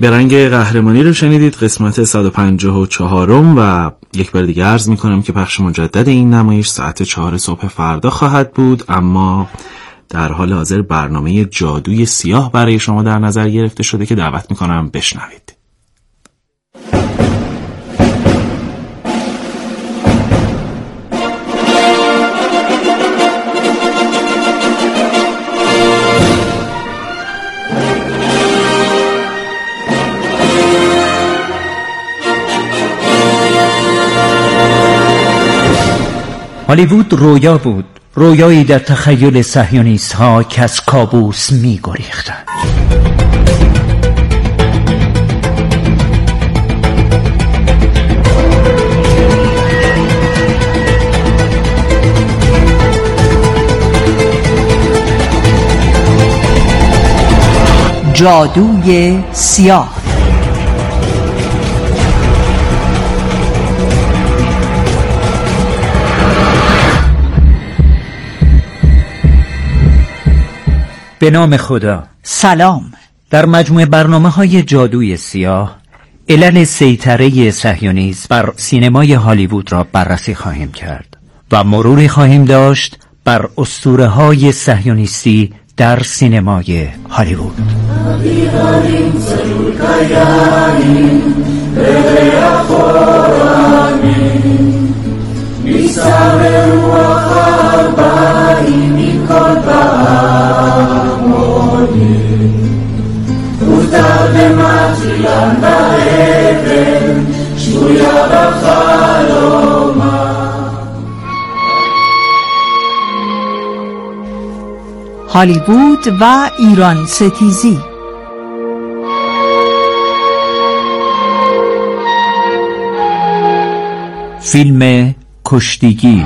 برنگ قهرمانی رو شنیدید، قسمت 154م، و یک بار دیگه عرض میکنم که پخش مجدد این نمایش ساعت 4 صبح فردا خواهد بود، اما در حال حاضر برنامه جادوی سیاه برای شما در نظر گرفته شده که دعوت میکنم بشنوید. هالیوود رویا بود، رویایی در تخیل صهیونیست‌ها که از کابوس می‌گریختند. جادوی سیاه. به نام خدا. سلام. در مجموع برنامه‌های جادوی سیاه علل سیطره صهیونیسم بر سینمای هالیوود را بررسی خواهیم کرد و مروری خواهیم داشت بر اسطوره‌های صهیونیستی در سینمای هالیوود. هالیوود و ایران ستیزی. فیلم کشتیگیر.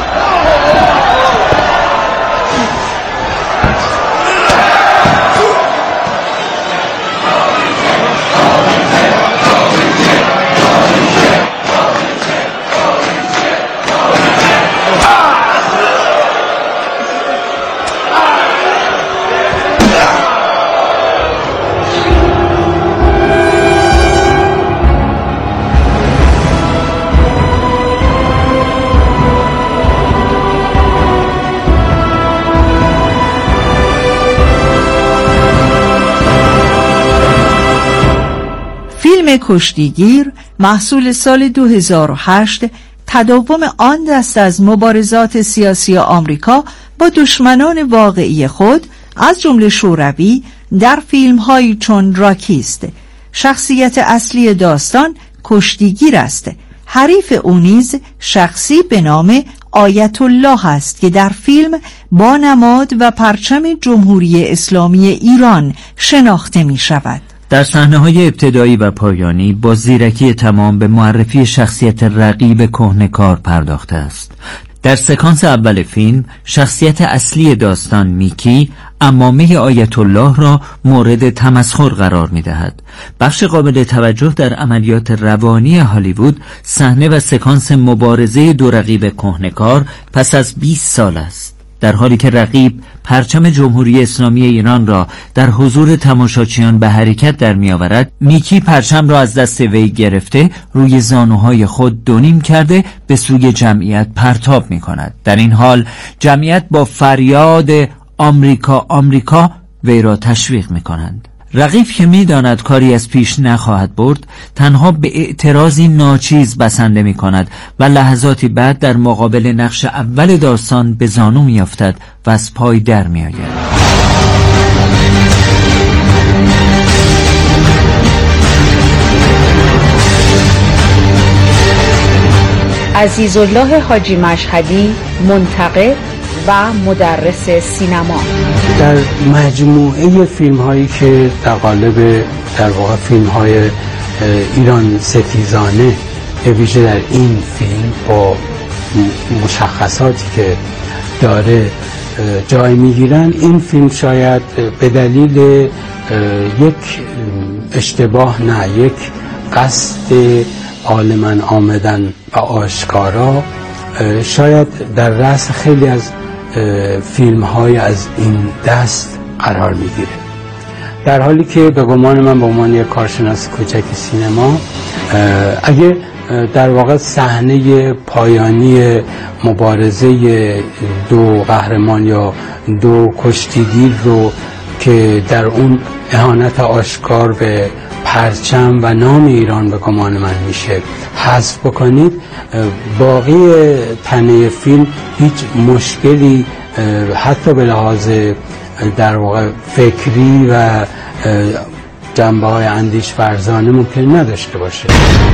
فیلم کشتیگیر محصول سال 2008 تداوم آن دست از مبارزات سیاسی آمریکا با دشمنان واقعی خود از جمله شوروی در فیلم‌هایی چون راکی است. شخصیت اصلی داستان کشتیگیر است. حریف او نیز شخصی به نام آیت الله است که در فیلم با نماد و پرچم جمهوری اسلامی ایران شناخته می شود. در صحنه‌های ابتدایی و پایانی با زیرکی تمام به معرفی شخصیت رقیب کهنه‌کار پرداخته است. در سکانس اول فیلم شخصیت اصلی داستان میکی عمامه آیت الله را مورد تمسخر قرار می‌دهد. بخش قابل توجه در عملیات روانی هالیوود صحنه و سکانس مبارزه دو رقیب کهنه‌کار پس از 20 سال است. در حالی که رقیب پرچم جمهوری اسلامی ایران را در حضور تماشاچیان به حرکت در می‌آورد، میکی پرچم را از دست وی گرفته روی زانوهای خود دونیم کرده به سوی جمعیت پرتاب می‌کند. در این حال جمعیت با فریاد آمریکا آمریکا وی را تشویق می‌کنند. رقیب که می‌داند کاری از پیش نخواهد برد، تنها به اعتراضی ناچیز بسنده می‌کند و لحظاتی بعد در مقابل نقش اول داستان به زانو می‌افتد و از پای در می‌آید. عزیزالله حاجی مشهدی، منتقد و مدرس سینما. در مجموعه فیلم هایی که در قالب در واقع فیلم های ایران ستیزانه به ویژه در این فیلم با مشخصاتی که داره جای میگیرن، این فیلم شاید به دلیل یک اشتباه نه یک قصد عالماً آمدن و آشکارا شاید در رأس خیلی از فیلم های از این دست قرار میگیره. در حالی که به گمان من به عنوان یک کارشناس کوچک سینما اگه در واقع صحنه پایانی مبارزه دو قهرمان یا دو کشتیگیر رو که در اون اهانت آشکار به پرچم و نام ایران به گمان من میشه حذف بکنید، باقی تنه فیلم هیچ مشکلی حتی به لحاظ در واقع فکری و جنبه های اندیش ورزانه ممکن نداشته باشه.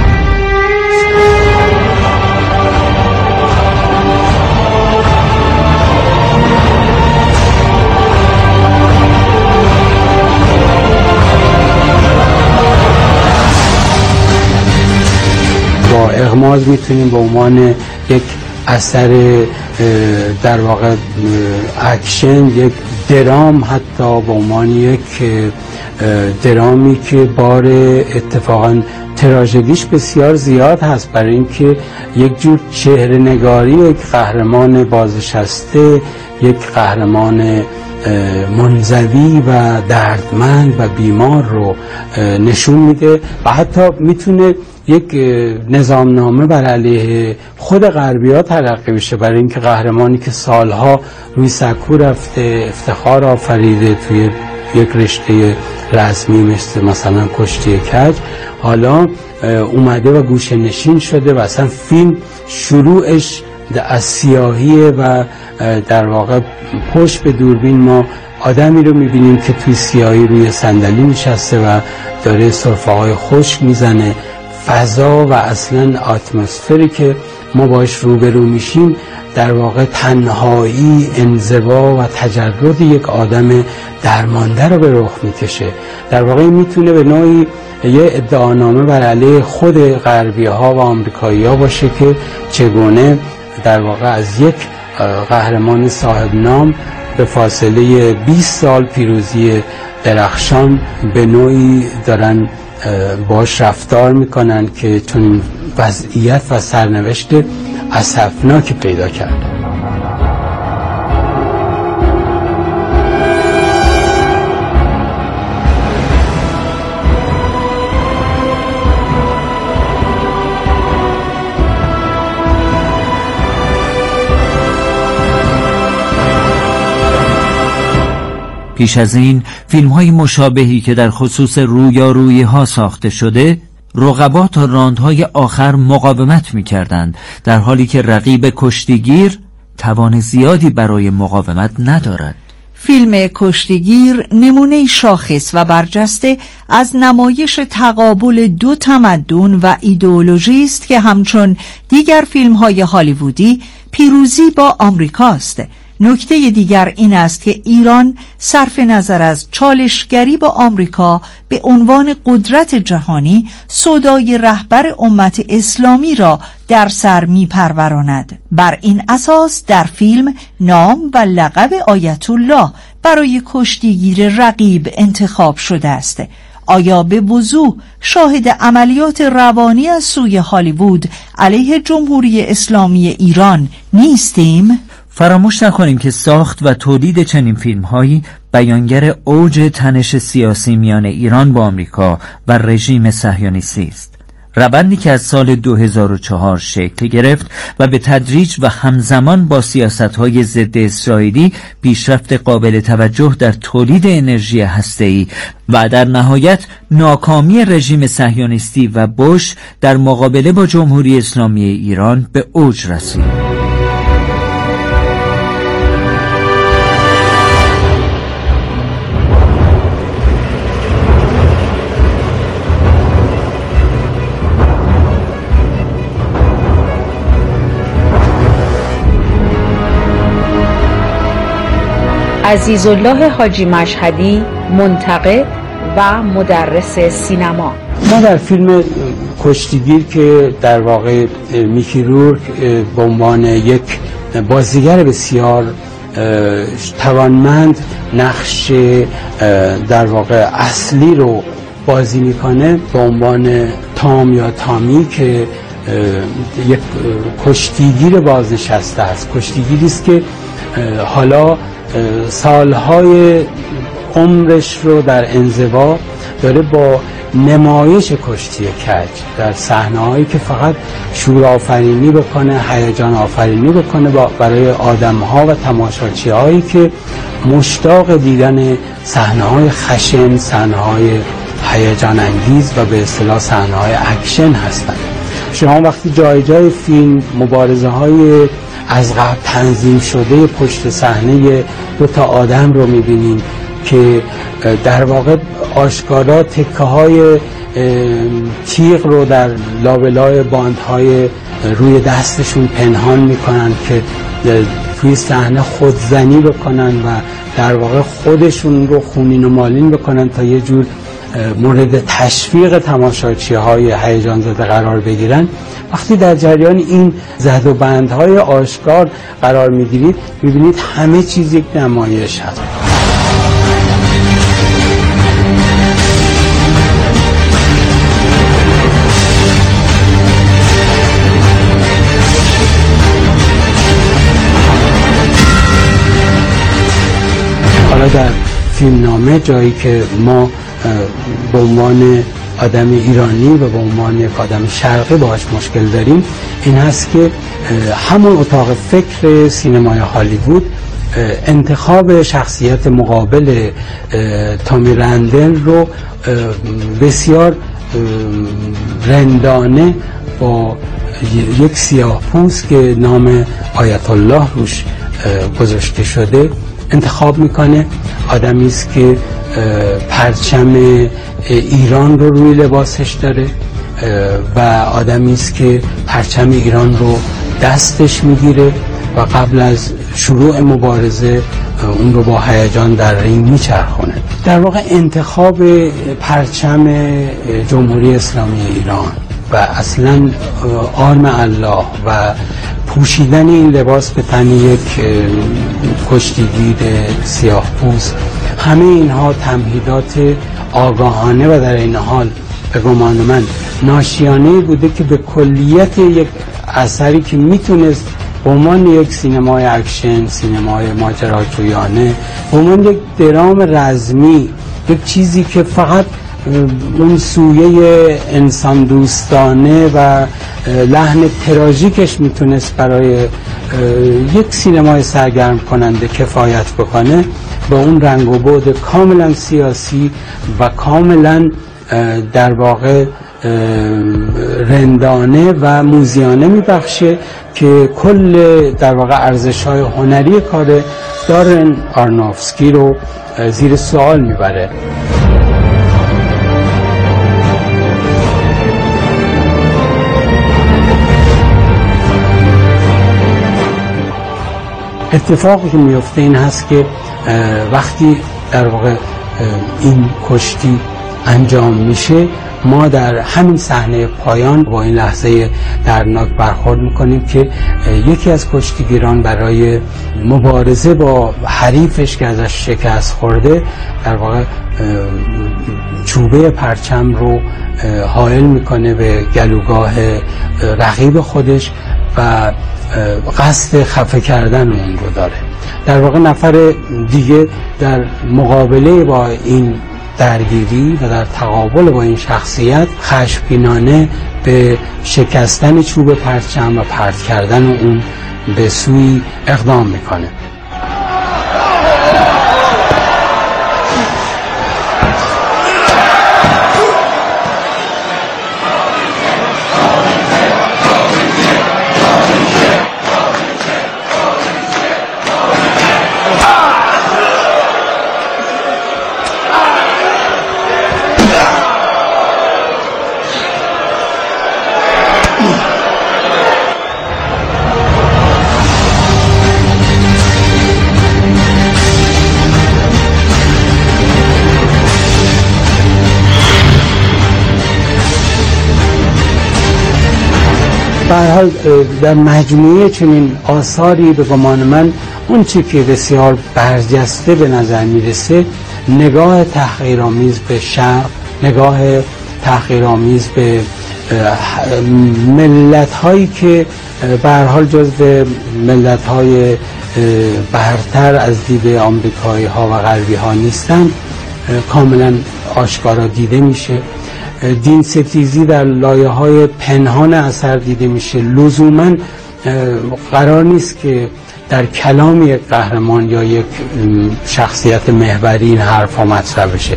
با اغماض میتونیم به عنوان یک اثر در واقع اکشن، یک درام، حتی به عنوان یک درامی که بار اتفاقا تراژدیش بسیار زیاد هست، برای اینکه یک جور چهره نگاری یک قهرمان بازنشسته، یک قهرمان منزوی و دردمند و بیمار رو نشون میده و حتی میتونه یک نظامنامه بر علیه خود غربی‌ها تلقی بشه، برای اینکه قهرمانی که سالها روی سکو رفته، افتخار آفریده توی یک رشته رسمی مثلا کشتی کج، حالا اومده و گوشه نشین شده و اصلا فیلم شروعش از سیاهیه و در واقع پشت به دوربین ما آدمی رو میبینیم که توی سیاهی روی صندلی نشسته و داره سرفه‌های خشک میزنه. فضا و اصلا اتمسفری که ما باش روبرو میشیم در واقع تنهایی، انزوا و تجرد یک آدم درمانده رو به رخ میکشه. در واقع میتونه به نوعی یه ادعانامه بر علیه خود غربی ها و آمریکایی ها باشه که چگونه در واقع از یک قهرمان صاحب نام به فاصله 20 سال پیروزی درخشان به نوعی دارن باش رفتار میکنن که چون وضعیت و سرنوشت اسفناکی پیدا کرده. پیش از این فیلم‌های مشابهی که در خصوص رویارویی‌ها ساخته شده، رقبا تا راندهای آخر مقاومت می‌کردند، در حالی که رقیب کشتیگیر توان زیادی برای مقاومت ندارد. فیلم کشتیگیر نمونه شاخص و برجسته از نمایش تقابل دو تمدن و ایدئولوژی است که همچون دیگر فیلم‌های هالیوودی پیروزی با آمریکاست. نکته دیگر این است که ایران صرف نظر از چالشگری با آمریکا به عنوان قدرت جهانی سودای رهبر امت اسلامی را در سر می‌پروراند. بر این اساس در فیلم نام و لقب آیت الله برای کشتیگیر رقیب انتخاب شده است. آیا به وضوح شاهد عملیات روانی از سوی هالیوود علیه جمهوری اسلامی ایران نیستیم؟ فراموش نکنیم که ساخت و تولید چنین فیلم‌هایی بیانگر اوج تنش سیاسی میان ایران با آمریکا و رژیم صهیونیستی است. روندی که از سال 2004 شکل گرفت و به تدریج و همزمان با سیاست‌های ضد اسرائیلی پیشرفت قابل توجه در تولید انرژی هسته‌ای و در نهایت ناکامی رژیم صهیونیستی و بوش در مقابله با جمهوری اسلامی ایران به اوج رسید. عزیزالله حاجی مشهدی، منتقد و مدرس سینما. ما در فیلم کشتیگیر که در واقع میکی رورک به عنوان یک بازیگر بسیار توانمند نقش در واقع اصلی رو بازی میکنه، به عنوان تام یا تامی که یک کشتیگیر بازنشسته است. کشتیگیری است که حالا سالهای عمرش رو در انزوا داره با نمایش کشتی کج در صحنه‌هایی که فقط شور آفرینی بکنه، هیجان آفرینی بکنه برای آدم‌ها و تماشاچی‌هایی که مشتاق دیدن صحنه‌های خشن، صحنه‌های هیجان انگیز و به اصطلاح صحنه‌های اکشن هستند. شما وقتی جای جای فیلم مبارزه‌های از قبل تنظیم شده پشت صحنه دو تا آدم رو می‌بینید که در واقع آشکارا تکه‌های تیغ رو در لابلای باندهای روی دستشون پنهان میکنن که توی صحنه خودزنی بکنن و در واقع خودشون رو خونین و مالین بکنن تا یه جور مورد تشویق تماشاچی‌های هیجان زده قرار بگیرن. وقتی در جریان این زد و بندهای آشکار قرار میگیرید میبینید همه چیز یک نمایش هست. حالا در فیلمنامه جایی که ما به عنوان آدم ایرانی و به عنوان آدم شرقی باهاش مشکل داریم این هست که همون اتاق فکر سینمای هالیوود انتخاب شخصیت مقابل تامی رندل رو بسیار رندانه با یک سیاه‌پوست که نام آیت الله روش گذاشته شده انتخاب میکنه. آدمی است که پرچم ایران رو روی لباسش داره و آدمی است که پرچم ایران رو دستش میگیره و قبل از شروع مبارزه اون رو با هیجان در رینگ میچرخونه. در واقع انتخاب پرچم جمهوری اسلامی ایران و اصلا آرم الله و پوشیدن این لباس به تن یک کشتیگیر سیاه‌پوست، همه اینها تمهیدات آگاهانه و در این حال به گمان من ناشیانه بوده که به کلیت یک اثری که میتونست به عنوان یک سینمای اکشن، سینمای ماجراجویانه، به عنوان یک درام رزمی، یک چیزی که فقط اون سویه انسان دوستانه و لحن تراژیکش میتونست برای یک سینمای سرگرم کننده کفایت بکنه، با اون رنگ و بعد کاملا سیاسی و کاملا در واقع رندانه و موزیانه میبخشه که کل در واقع ارزش‌های هنری کار دارن آرنوفسکی رو زیر سوال میبره. اتفاقی که میفته این هست که وقتی در واقع این کشتی انجام میشه ما در همین صحنه پایان با این لحظه دردناک برخورد میکنیم که یکی از کشتیگیران برای مبارزه با حریفش که ازش شکست خورده در واقع چوبه پرچم رو حائل میکنه به گلوگاه رقیب خودش و قصد خفه کردن اون رو داره. در واقع نفر دیگه در مقابله با این درگیری و در تقابل با این شخصیت خشمگینانه به شکستن چوب پرچم و پرت کردن اون به سوی اقدام میکنه. به هر حال در مجموعه چنین آثاری به گمان من اون چی که بسیار برجسته به نظر میرسه نگاه تحقیرآمیز به شرق، نگاه تحقیرآمیز به ملت هایی که به هر حال جزو ملت های برتر از دید آمریکایی ها و غربی ها نیستن کاملا آشکارا دیده میشه. دین ستیزی در لایه های پنهان اثر دیده میشه. لزوما قرار نیست که در کلام یک قهرمان یا یک شخصیت محوری این حرف ها مطرح بشه.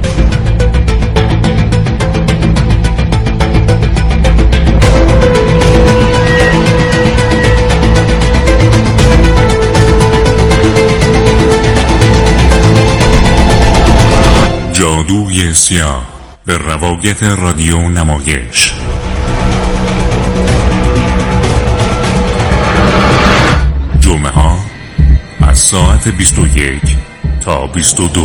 جادوی سیاه به روایت رادیو نمایش. جمعه ها از ساعت 21 تا 22.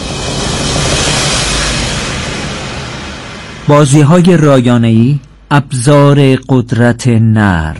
بازی‌های رایانه‌ای، ابزار قدرت نر.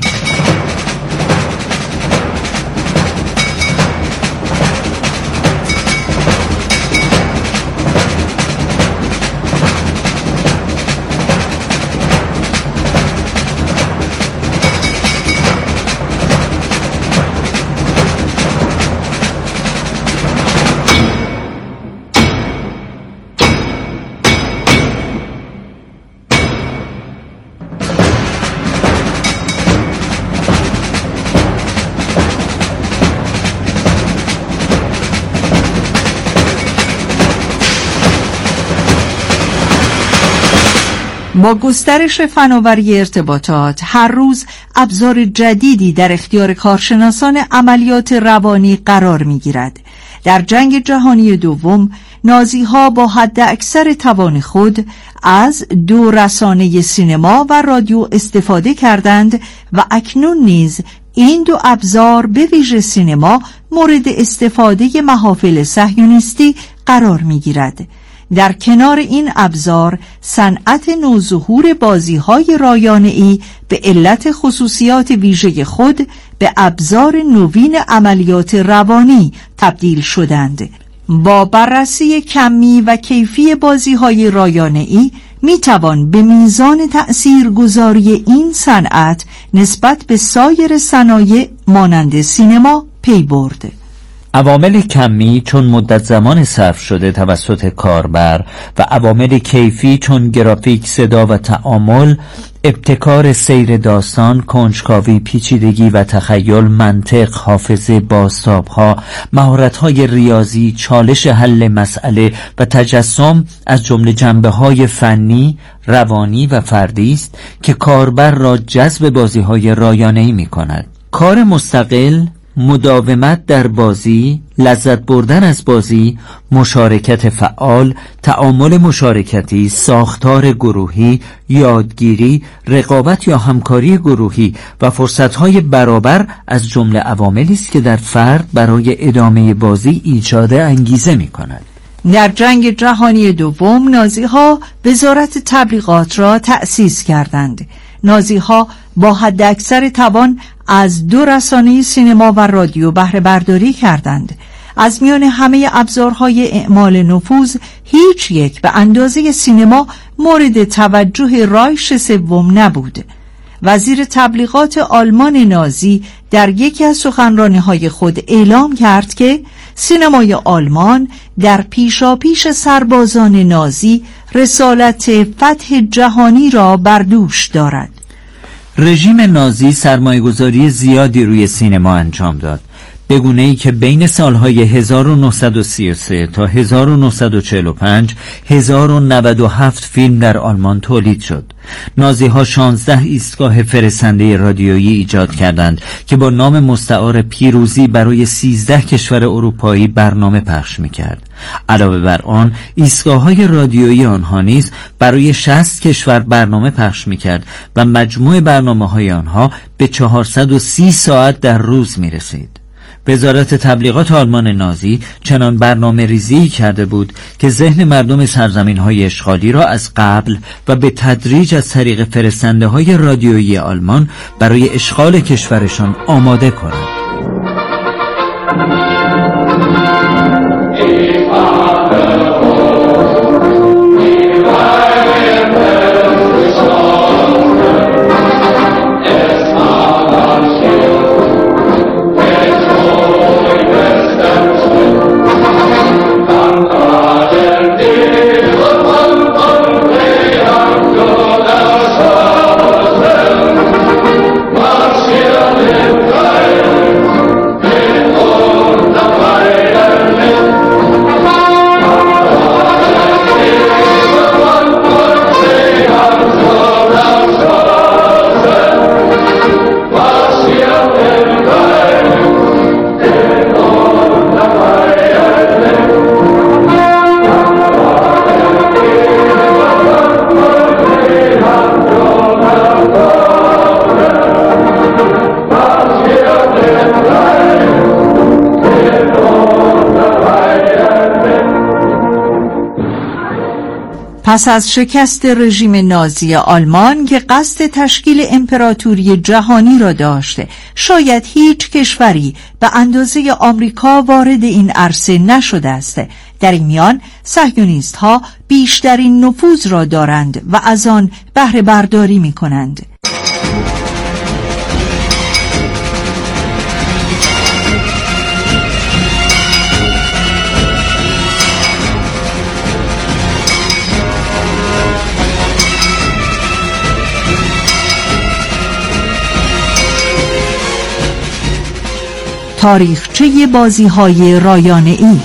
با گسترش فناوری ارتباطات هر روز ابزار جدیدی در اختیار کارشناسان عملیات روانی قرار می‌گیرد. در جنگ جهانی دوم نازی‌ها با حد اکثر توان خود از دو رسانه سینما و رادیو استفاده کردند و اکنون نیز این دو ابزار به ویژه سینما مورد استفاده محافل صهیونیستی قرار می‌گیرد. در کنار این ابزار صنعت نوظهور بازی‌های رایانه‌ای به علت خصوصیات ویژه خود به ابزار نوین عملیات روانی تبدیل شدند. با بررسی کمی و کیفی بازی‌های رایانه‌ای می‌توان به میزان تأثیرگذاری این صنعت نسبت به سایر صنایع مانند سینما پی برد. عوامل کمی چون مدت زمان صرف شده توسط کاربر و عوامل کیفی چون گرافیک، صدا و تعامل، ابتکار سیر داستان، کنجکاوی، پیچیدگی و تخیل، منطق، حافظه، بازتاب‌ها، مهارت‌های ریاضی، چالش حل مسئله و تجسم از جمله جنبه‌های فنی، روانی و فردی است که کاربر را جذب بازی‌های رایانه‌ای می‌کند. کار مستقل، مداومت در بازی، لذت بردن از بازی، مشارکت فعال، تعامل مشارکتی، ساختار گروهی، یادگیری، رقابت یا همکاری گروهی و فرصت‌های برابر از جمله عواملی است که در فرد برای ادامه بازی ایجاد انگیزه می‌کند. در جنگ جهانی دوم نازی‌ها وزارت تبلیغات را تأسیس کردند. نازی‌ها با حد اکثر توان از دو رسانه سینما و رادیو بهره برداری کردند. از میان همه ابزارهای اعمال نفوذ هیچ یک به اندازه سینما مورد توجه رایش سوم نبود. وزیر تبلیغات آلمان نازی در یکی از سخنرانی‌های خود اعلام کرد که سینمای آلمان در پیشاپیش سربازان نازی رسالت فتح جهانی را بر دوش دارد. رژیم نازی سرمایه‌گذاری زیادی روی سینما انجام داد، به گونه‌ای که بین سالهای 1933 تا 1945 1097 فیلم در آلمان تولید شد. نازی‌ها 16 ایستگاه فرستنده رادیویی ایجاد کردند که با نام مستعار پیروزی برای 13 کشور اروپایی برنامه پخش می‌کرد. علاوه بر آن ایستگاه‌های رادیویی آنها نیز برای 60 کشور برنامه پخش می‌کرد و مجموع برنامه‌های آنها به 430 ساعت در روز می‌رسید. وزارت تبلیغات آلمان نازی چنان برنامه ریزی کرده بود که ذهن مردم سرزمین‌های اشغالی را از قبل و به تدریج از طریق فرستنده‌های رادیویی آلمان برای اشغال کشورشان آماده کند. Oh پس از شکست رژیم نازی آلمان که قصد تشکیل امپراتوری جهانی را داشت، شاید هیچ کشوری به اندازه آمریکا وارد این عرصه نشده است. در این میان صهیونیست ها بیشترین نفوذ را دارند و از آن بهره برداری می کنند. تاریخچه بازی‌های رایانه‌ای.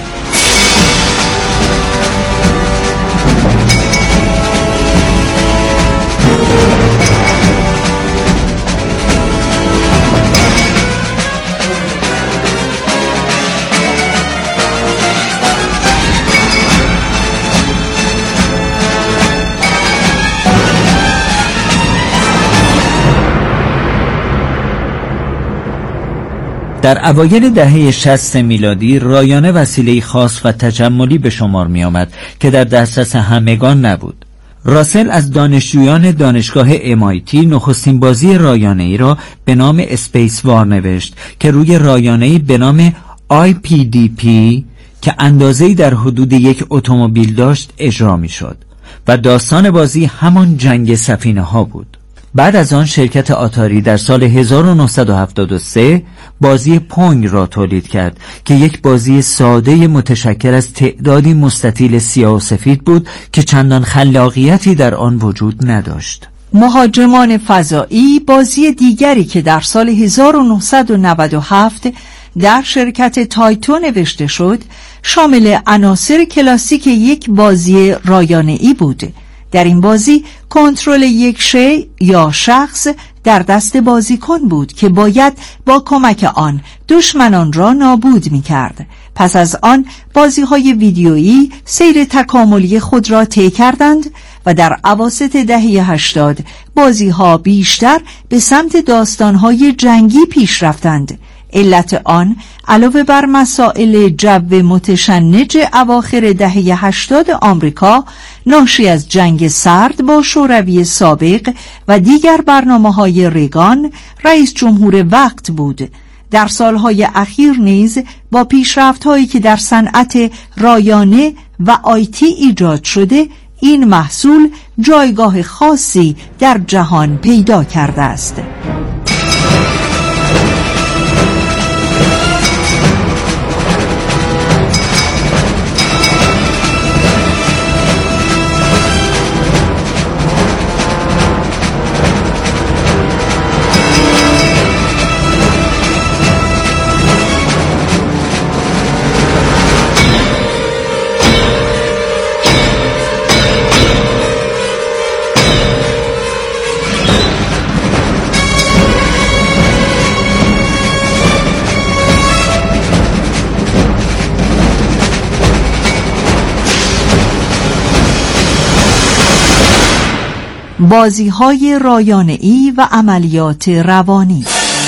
در اوایل دهه 60 میلادی رایانه وسیله‌ای خاص و تجملی به شمار می آمد که در دسترس همگان نبود. راسل از دانشجویان دانشگاه MIT نخستین بازی رایانه‌ای را به نام اسپیس وار نوشت که روی رایانه‌ای به نام IPDP که اندازه‌ای در حدود یک اتومبیل داشت اجرا می شد و داستان بازی همان جنگ سفینه ها بود. بعد از آن شرکت آتاری در سال 1973 بازی پونگ را تولید کرد که یک بازی ساده متشکل از تعدادی مستطیل سیاه و سفید بود که چندان خلاقیتی در آن وجود نداشت. مهاجمان فضایی بازی دیگری که در سال 1997 در شرکت تایتو نوشته شد، شامل عناصر کلاسیک یک بازی رایانه‌ای بود. در این بازی کنترل یک شی یا شخص در دست بازیکن بود که باید با کمک آن دشمنان را نابود می کرد. پس از آن بازی‌های ویدیویی سیر تکاملی خود را طی کردند و در اواسط دهه 80 بازی‌ها بیشتر به سمت داستان‌های جنگی پیش رفتند. علت آن علاوه بر مسائل جو متشنج اواخر دهه 80 آمریکا ناشی از جنگ سرد با شوروی سابق و دیگر برنامه‌های ریگان رئیس جمهور وقت بود. در سالهای اخیر نیز با پیشرفت‌هایی که در صنعت رایانه و آیتی ایجاد شده، این محصول جایگاه خاصی در جهان پیدا کرده است. بازی‌های رایانه‌ای و عملیات روانی.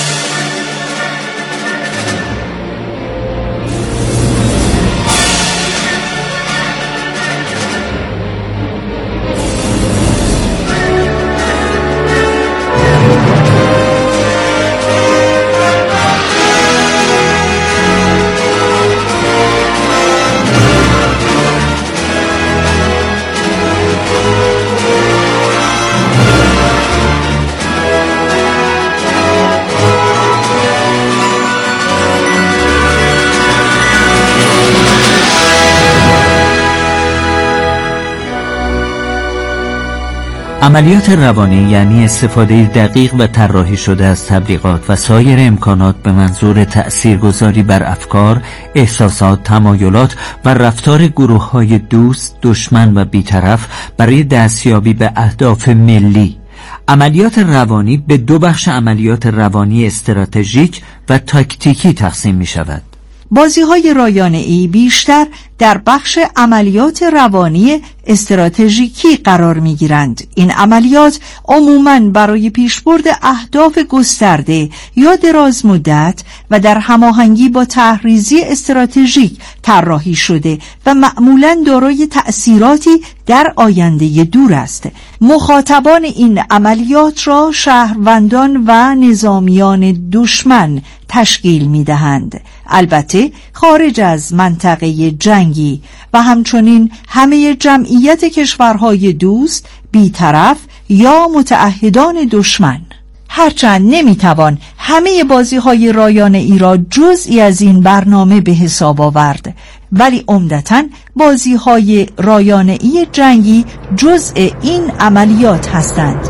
عملیات روانی یعنی استفاده دقیق و طراحی شده از تبلیغات و سایر امکانات به منظور تأثیرگذاری بر افکار، احساسات، تمایلات و رفتار گروه‌های دوست، دشمن و بی‌طرف برای دستیابی به اهداف ملی. عملیات روانی به دو بخش عملیات روانی استراتژیک و تاکتیکی تقسیم می شود. بازی‌های رایانه‌ای بیشتر در بخش عملیات روانی استراتژیکی قرار می‌گیرند. این عملیات عموماً برای پیشبرد اهداف گسترده یا دراز مدت و در هماهنگی با تحریزی استراتژیک طراحی شده و معمولاً دارای تأثیراتی در آینده دور است. مخاطبان این عملیات را شهروندان و نظامیان دشمن تشکیل می‌دهند، البته خارج از منطقه جنگی، و همچنین همه جمعیت کشورهای دوست، بی‌طرف یا متعهدان دشمن. هرچند نمیتوان همه بازی‌های رایانه‌ای را جزئی از این برنامه به حساب آورد، ولی عمدتاً بازی‌های رایانه‌ای جنگی جزء این عملیات هستند.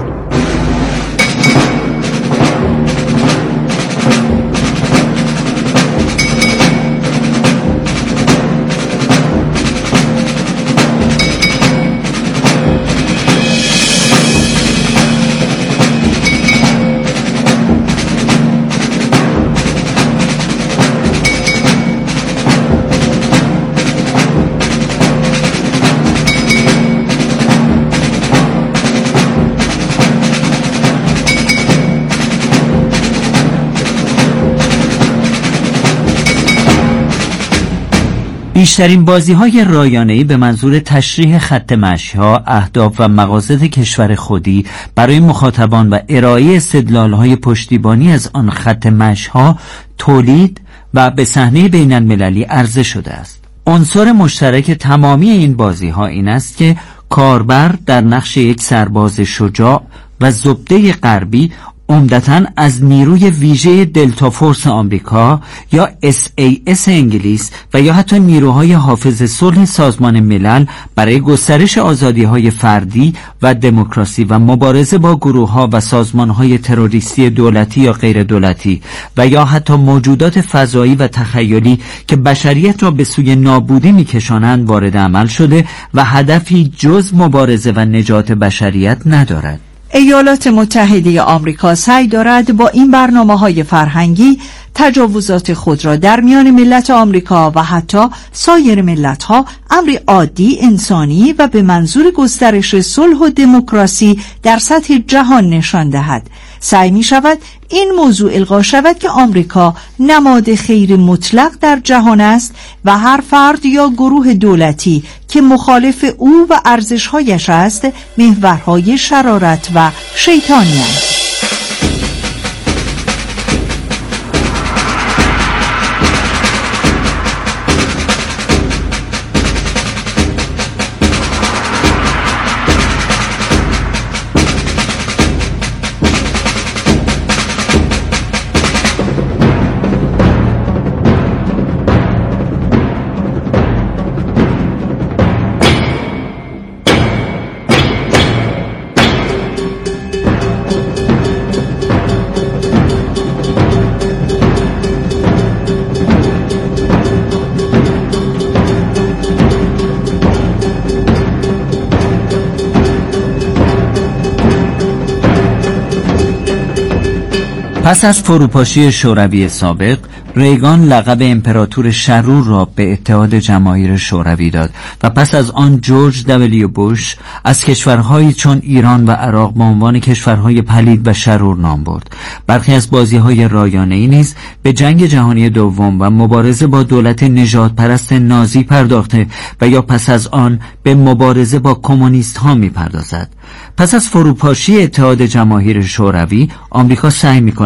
بیشترین بازی‌های رایانه‌ای به منظور تشریح خط مشی‌ها، اهداف و مقاصد کشور خودی برای مخاطبان و ارائه استدلال‌های پشتیبانی از آن خط مشی‌ها تولید و به صحنه بین‌المللی عرضه شده است. عنصر مشترک تمامی این بازی‌ها این است که کاربر در نقش یک سرباز شجاع و زبده غربی عمدتاً از نیروی ویژه دلتا فورس آمریکا یا SAS انگلیس و یا حتی نیروهای حافظ صلح سازمان ملل برای گسترش آزادی‌های فردی و دموکراسی و مبارزه با گروه‌ها و سازمان‌های تروریستی دولتی یا غیر دولتی و یا حتی موجودات فضایی و تخیلی که بشریت را به سوی نابودی می‌کشانند وارد عمل شده و هدفی جز مبارزه و نجات بشریت ندارد. ایالات متحده آمریکا سعی دارد با این برنامه‌های فرهنگی تجاوزات خود را در میان ملت آمریکا و حتی سایر ملت‌ها امری عادی، انسانی و به منظور گسترش صلح و دموکراسی در سطح جهان نشان دهد. سعی می شود این موضوع القا شود که آمریکا نماد خیر مطلق در جهان است و هر فرد یا گروه دولتی که مخالف او و ارزش‌هایش است محورهای شرارت و شیطانی است. پس از فروپاشی شوروی سابق، ریگان لقب امپراتور شرور را به اتحاد جماهیر شوروی داد و پس از آن جورج دبلیو بوش از کشورهایی چون ایران و عراق به عنوان کشورهای پلید و شرور نام برد. برخی از بازی‌های رایانه‌ای نیز به جنگ جهانی دوم و مبارزه با دولت نژاد پرست نازی پرداخته و یا پس از آن به مبارزه با کمونیست‌ها می‌پردازد. پس از فروپاشی اتحاد جماهیر شوروی، آمریکا سعی می‌کند